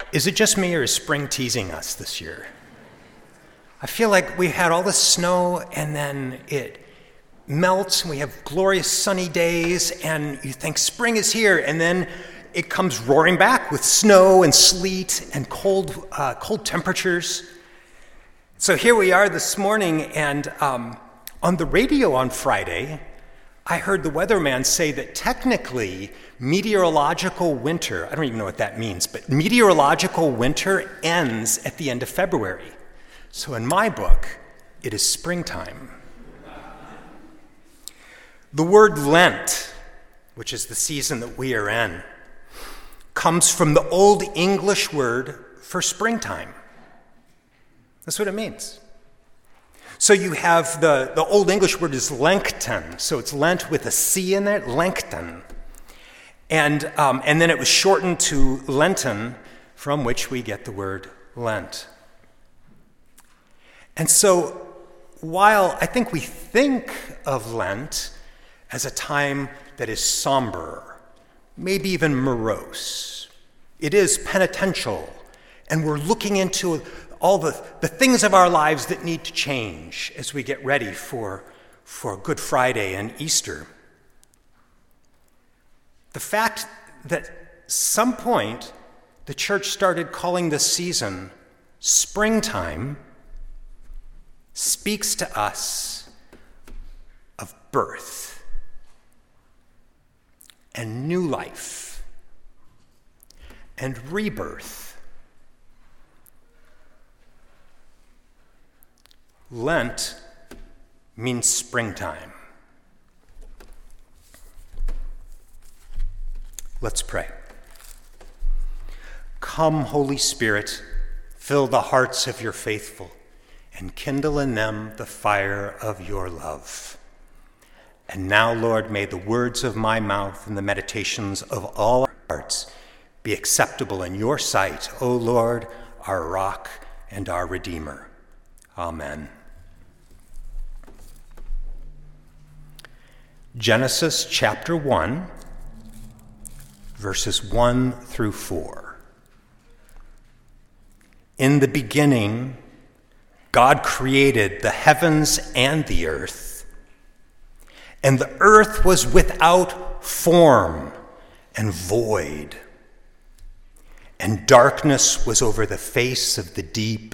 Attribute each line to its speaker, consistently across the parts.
Speaker 1: Is it just me or is spring teasing us this year? I feel like we had all the snow and then it melts and we have glorious sunny days and you think spring is here and then it comes roaring back with snow and sleet and cold temperatures. So here we are this morning and on the radio on Friday, I heard the weatherman say that technically meteorological winter, I don't even know what that means, but meteorological winter ends at the end of February. So in my book, it is springtime. The word Lent, which is the season that we are in, comes from the Old English word for springtime. That's what it means. So you have the Old English word is Lengten, so it's Lent with a C in it, Lengten. And then it was shortened to Lenten, from which we get the word Lent. And so while I think we think of Lent as a time that is somber, maybe even morose, it is penitential, and we're looking into all the things of our lives that need to change as we get ready for Good Friday and Easter. The fact that at some point the church started calling this season springtime speaks to us of birth and new life and rebirth. Lent means springtime. Let's pray. Come, Holy Spirit, fill the hearts of your faithful and kindle in them the fire of your love. And now, Lord, may the words of my mouth and the meditations of all our hearts be acceptable in your sight, O Lord, our rock and our Redeemer. Amen. Genesis chapter 1, verses 1 through 4. In the beginning, God created the heavens and the earth, and the earth was without form and void, and darkness was over the face of the deep,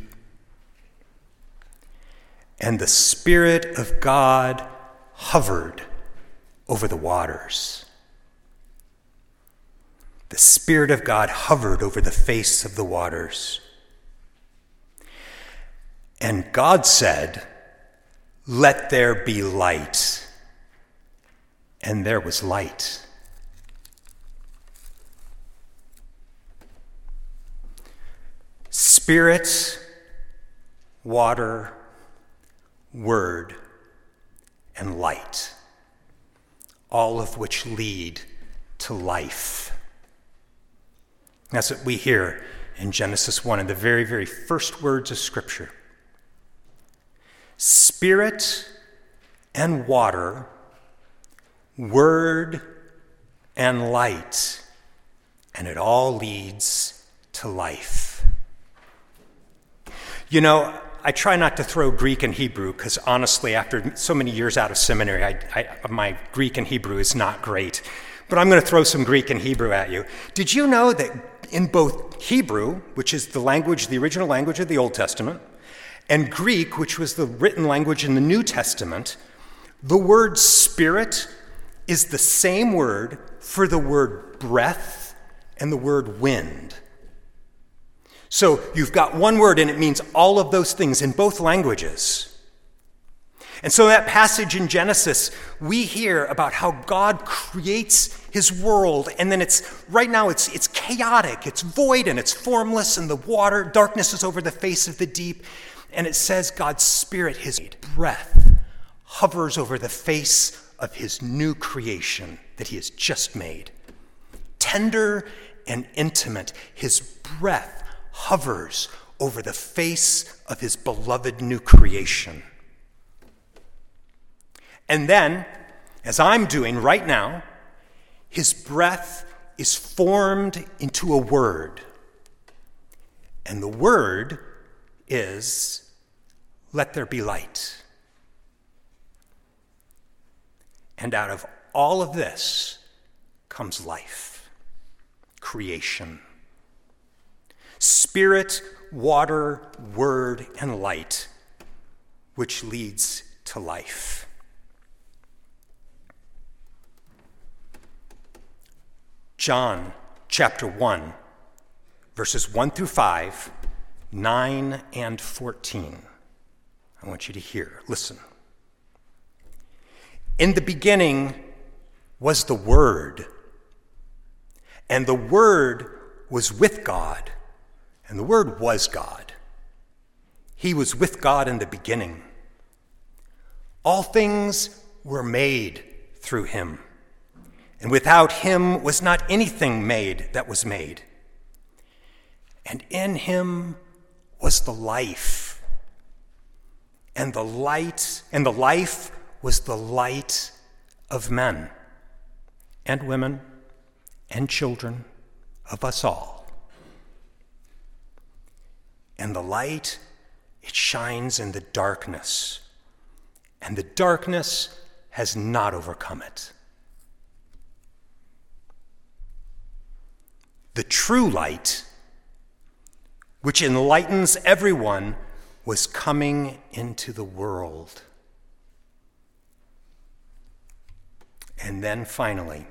Speaker 1: and the Spirit of God hovered over the waters. The Spirit of God hovered over the face of the waters. And God said, "Let there be light." And there was light. Spirit, water, word, and light, all of which lead to life. That's what we hear in Genesis 1, in the very, very first words of Scripture. Spirit and water, word and light, and it all leads to life. You know, I try not to throw Greek and Hebrew because honestly, after so many years out of seminary, my Greek and Hebrew is not great. But I'm going to throw some Greek and Hebrew at you. Did you know that in both Hebrew, which is the original language of the Old Testament, and Greek, which was the written language in the New Testament, the word spirit is the same word for the word breath and the word wind. So you've got one word and it means all of those things in both languages. And so that passage in Genesis, we hear about how God creates his world, and then it's chaotic, it's void and it's formless, and the darkness is over the face of the deep. And it says God's Spirit, his breath, hovers over the face of his new creation that he has just made. Tender and intimate, his breath hovers over the face of his beloved new creation. And then, as I'm doing right now, his breath is formed into a word. And the word is, let there be light. And out of all of this comes life, creation. Spirit, water, word, and light, which leads to life. John chapter 1, verses 1 through 5, 9 and 14. I want you to hear. Listen. In the beginning was the Word, and the Word was with God, and the Word was God. He was with God in the beginning. All things were made through him, and without him was not anything made that was made. And in him was the life, and the life was the light of men and women and children of us all. And the light, it shines in the darkness, and the darkness has not overcome it. The true light, which enlightens everyone, was coming into the world. And then finally,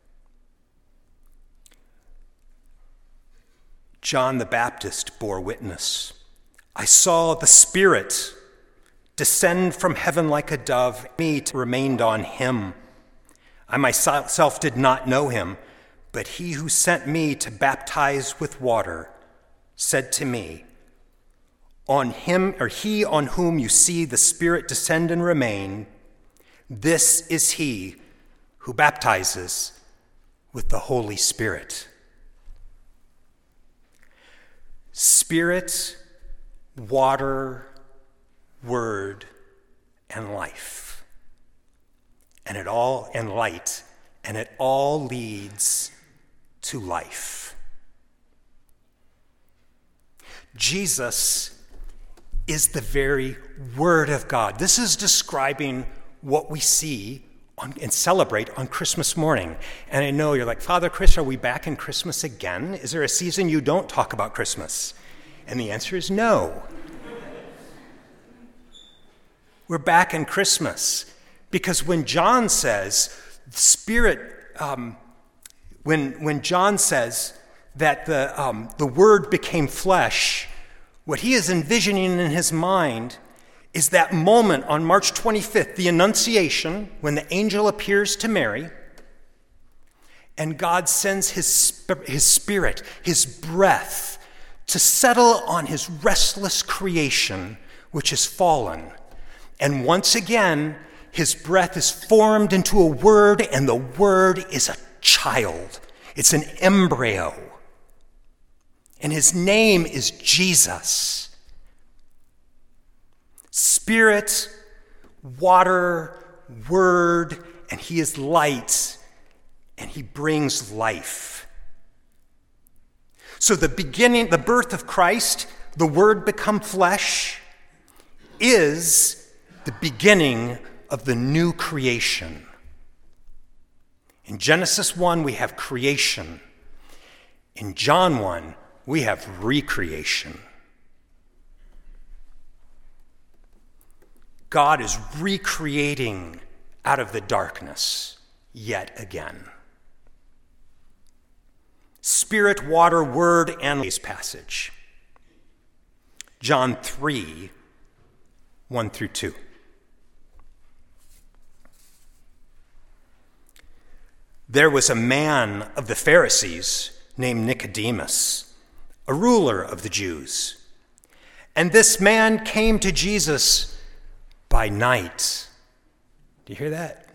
Speaker 1: John the Baptist bore witness. I saw the Spirit descend from heaven like a dove. Me remained on him. I myself did not know him, but he who sent me to baptize with water said to me, on him, or he on whom you see the Spirit descend and remain, this is he who baptizes with the Holy Spirit. Spirit, water, word, and life, and light, and it all leads to life. Jesus is the very Word of God. This is describing what we see and celebrate on Christmas morning. And I know you're like, Father Chris, are we back in Christmas again? Is there a season you don't talk about Christmas? And the answer is no. We're back in Christmas because when John says, Spirit, when John says that the Word became flesh, what he is envisioning in his mind is that moment on March 25th, the Annunciation, when the angel appears to Mary, and God sends his Spirit, his breath, to settle on his restless creation, which is fallen. And once again, his breath is formed into a word, and the word is a child. It's an embryo. And his name is Jesus. Spirit, water, word, and he is light, and he brings life. So the birth of Christ, the Word become flesh, is the beginning of the new creation. In Genesis 1, we have creation. In John 1, we have recreation. God is recreating out of the darkness yet again. Spirit, water, word, and this passage. John 3, 1 through 2. There was a man of the Pharisees named Nicodemus, a ruler of the Jews. And this man came to Jesus by night. Do you hear that?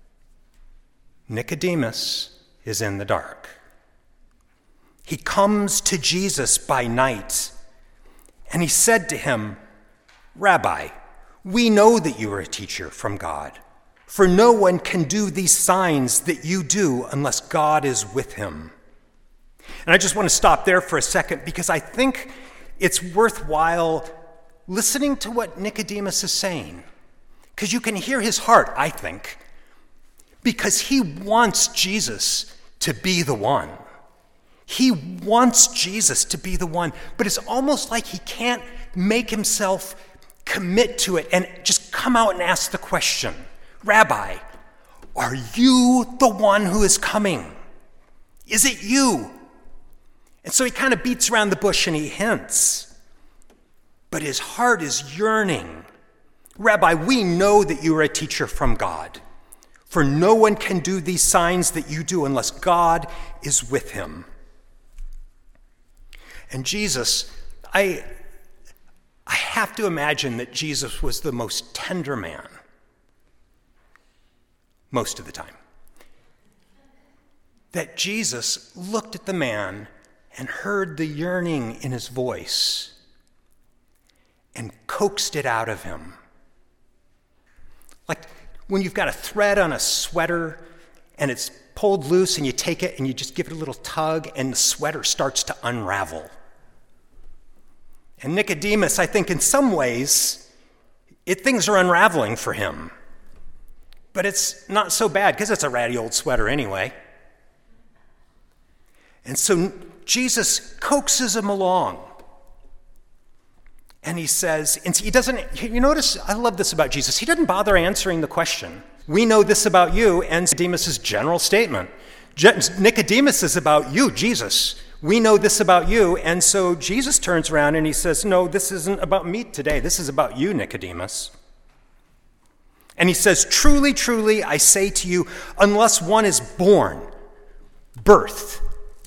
Speaker 1: Nicodemus is in the dark. He comes to Jesus by night, and he said to him, Rabbi, we know that you are a teacher from God, for no one can do these signs that you do unless God is with him. And I just want to stop there for a second because I think it's worthwhile listening to what Nicodemus is saying, because you can hear his heart, I think, because he wants Jesus to be the one. He wants Jesus to be the one, but it's almost like he can't make himself commit to it and just come out and ask the question, Rabbi, are you the one who is coming? Is it you? And so he kind of beats around the bush and he hints, but his heart is yearning. Rabbi, we know that you are a teacher from God, for no one can do these signs that you do unless God is with him. And Jesus, I have to imagine that Jesus was the most tender man most of the time. That Jesus looked at the man and heard the yearning in his voice and coaxed it out of him. Like when you've got a thread on a sweater and it's pulled loose and you take it and you just give it a little tug and the sweater starts to unravel. And Nicodemus, I think in some ways, things are unraveling for him. But it's not so bad because it's a ratty old sweater anyway. And so Jesus coaxes him along. And he says, and he doesn't, you notice, I love this about Jesus. He doesn't bother answering the question. We know this about you, and Nicodemus' general statement. Nicodemus is about you, Jesus. We know this about you. And so Jesus turns around and he says, no, this isn't about me today. This is about you, Nicodemus. And he says, truly, truly, I say to you, unless one is born, birth,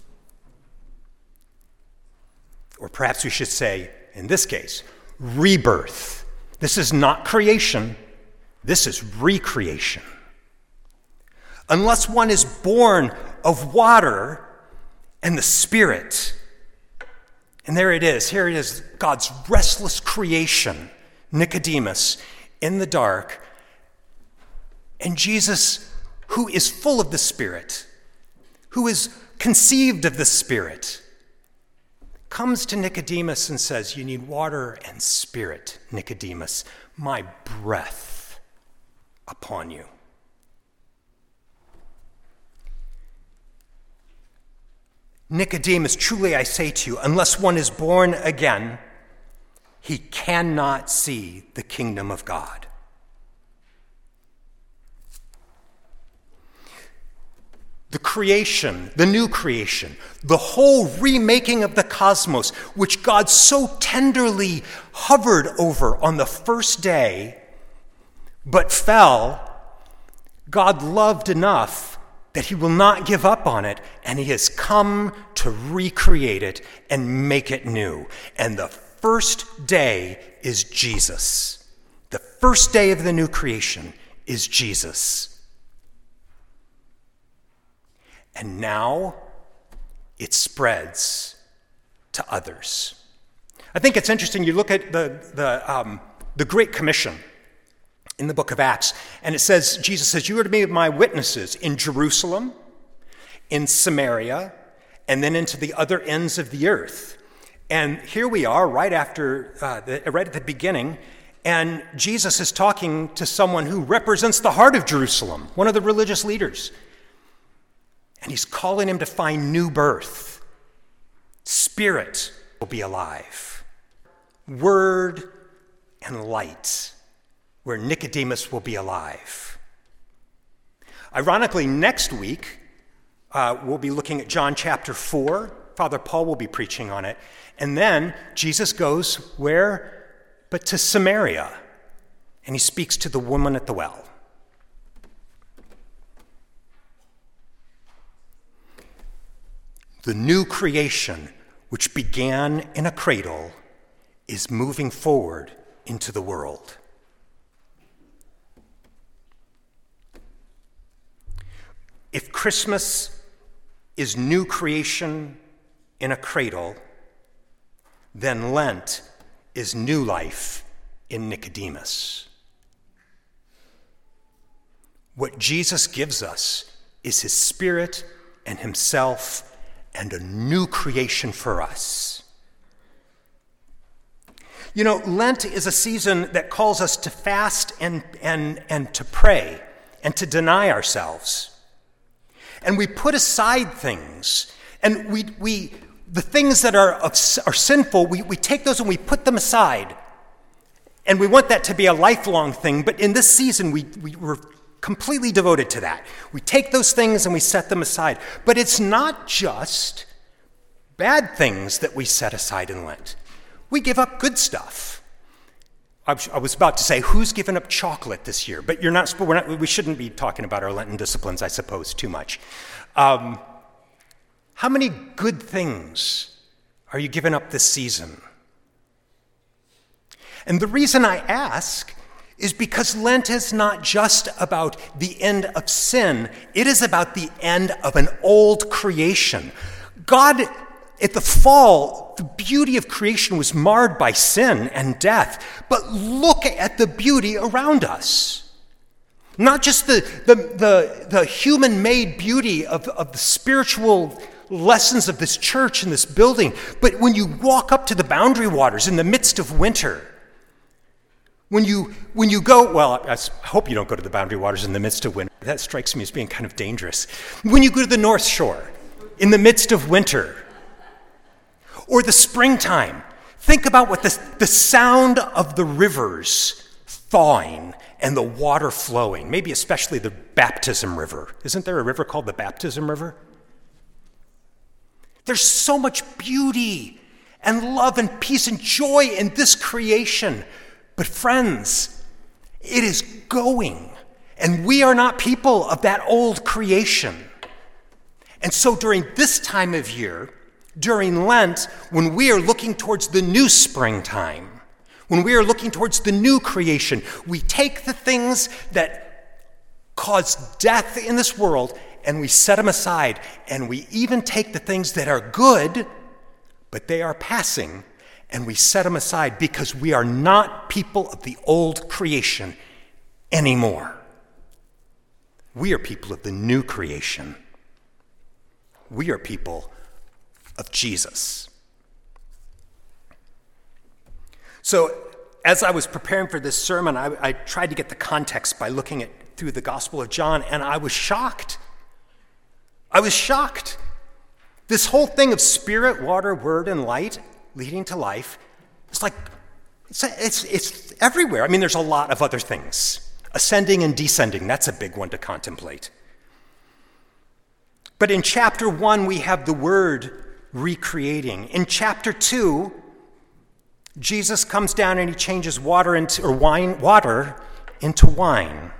Speaker 1: or perhaps we should say, in this case, rebirth. This is not creation. This is recreation. Unless one is born of water and the Spirit. And there it is. Here it is, God's restless creation, Nicodemus, in the dark. And Jesus, who is full of the Spirit, who is conceived of the Spirit, comes to Nicodemus and says, you need water and spirit, Nicodemus, my breath upon you. Nicodemus, truly I say to you, unless one is born again, he cannot see the kingdom of God. The creation, the new creation, the whole remaking of the cosmos, which God so tenderly hovered over on the first day, but fell, God loved enough that he will not give up on it, and he has come to recreate it and make it new. And the first day is Jesus. The first day of the new creation is Jesus. And now it spreads to others. I think it's interesting. You look at the Great Commission in the book of Acts, and it says, Jesus says, you are to be my witnesses in Jerusalem, in Samaria, and then into the other ends of the earth. And here we are right at the beginning, and Jesus is talking to someone who represents the heart of Jerusalem, one of the religious leaders. And he's calling him to find new birth. Spirit will be alive. Word and light, where Nicodemus will be alive. Ironically, next week, we'll be looking at John chapter 4. Father Paul will be preaching on it. And then Jesus goes where? But to Samaria. And he speaks to the woman at the well. The new creation, which began in a cradle, is moving forward into the world. If Christmas is new creation in a cradle, then Lent is new life in Nicodemus. What Jesus gives us is his Spirit and himself and a new creation for us. You know, Lent is a season that calls us to fast and to pray and to deny ourselves. And we put aside things, and the things that are sinful, we take those and we put them aside. And we want that to be a lifelong thing, but in this season, we're completely devoted to that. We take those things and we set them aside. But it's not just bad things that we set aside in Lent. We give up good stuff. I was about to say, who's given up chocolate this year? But we shouldn't be talking about our Lenten disciplines, I suppose, too much. How many good things are you giving up this season? And the reason I ask is because Lent is not just about the end of sin. It is about the end of an old creation. God, at the fall, the beauty of creation was marred by sin and death. But look at the beauty around us. Not just the human-made beauty of the spiritual lessons of this church and this building, but when you walk up to the boundary waters in the midst of winter, when you go, well, I hope you don't go to the boundary waters in the midst of winter. That strikes me as being kind of dangerous. When you go to the North Shore in the midst of winter, or the springtime, think about what the sound of the rivers thawing and the water flowing, maybe especially the Baptism River. Isn't there a river called the Baptism River? There's so much beauty and love and peace and joy in this creation. But friends, it is going, and we are not people of that old creation. And so during this time of year, during Lent, when we are looking towards the new springtime, when we are looking towards the new creation, we take the things that cause death in this world and we set them aside, and we even take the things that are good, but they are passing, and we set them aside because we are not people of the old creation anymore. We are people of the new creation. We are people of Jesus. So, as I was preparing for this sermon, I tried to get the context by looking through the Gospel of John, and I was shocked. I was shocked. This whole thing of spirit, water, word, and light leading to life, it's everywhere. I mean, there's a lot of other things. Ascending and descending, that's a big one to contemplate. But in chapter 1, we have the word recreating. In chapter 2, Jesus comes down and he changes water into wine.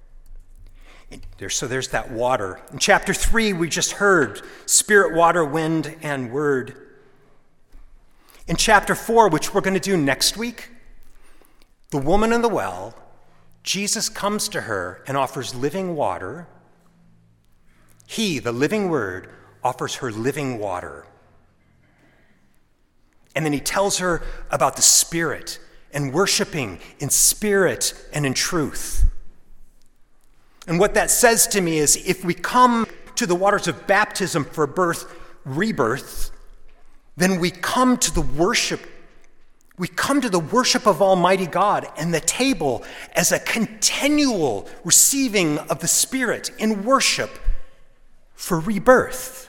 Speaker 1: So there's that water. In chapter 3, we just heard spirit, water, wind, and word. In chapter 4, which we're going to do next week, the woman in the well, Jesus comes to her and offers living water. He, the living word, offers her living water. And then he tells her about the Spirit and worshiping in spirit and in truth. And what that says to me is if we come to the waters of baptism for rebirth, then we come to the worship. We come to the worship of Almighty God and the table as a continual receiving of the Spirit in worship for rebirth.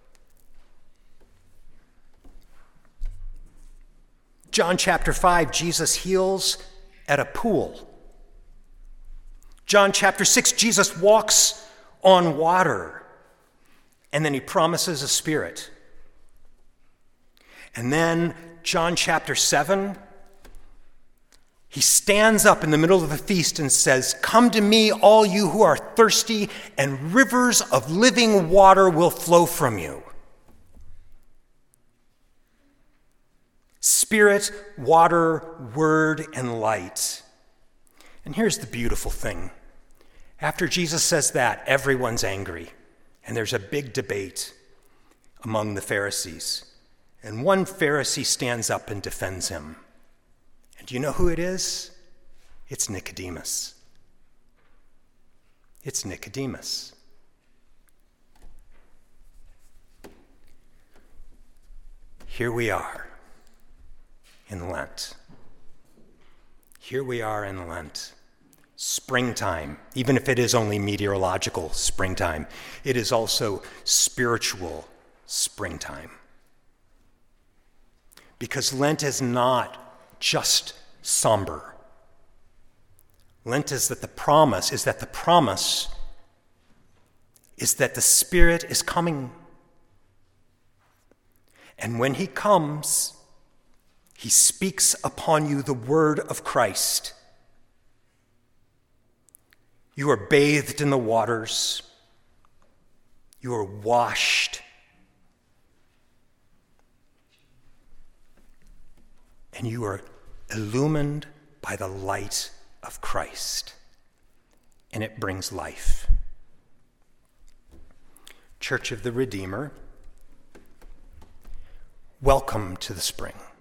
Speaker 1: John chapter 5, Jesus heals at a pool. John chapter 6, Jesus walks on water, and then he promises a Spirit. And then John chapter 7, he stands up in the middle of the feast and says, "Come to me, all you who are thirsty, and rivers of living water will flow from you." Spirit, water, word, and light. And here's the beautiful thing. After Jesus says that, everyone's angry, and there's a big debate among the Pharisees. And one Pharisee stands up and defends him. And do you know who it is? It's Nicodemus. It's Nicodemus. Here we are in Lent. Here we are in Lent, springtime, even if it is only meteorological springtime, it is also spiritual springtime. Because Lent is not just somber. Lent is that the promise is that the Spirit is coming. And when he comes, he speaks upon you the word of Christ. You are bathed in the waters. You are washed. And you are illumined by the light of Christ. And it brings life. Church of the Redeemer, welcome to the spring.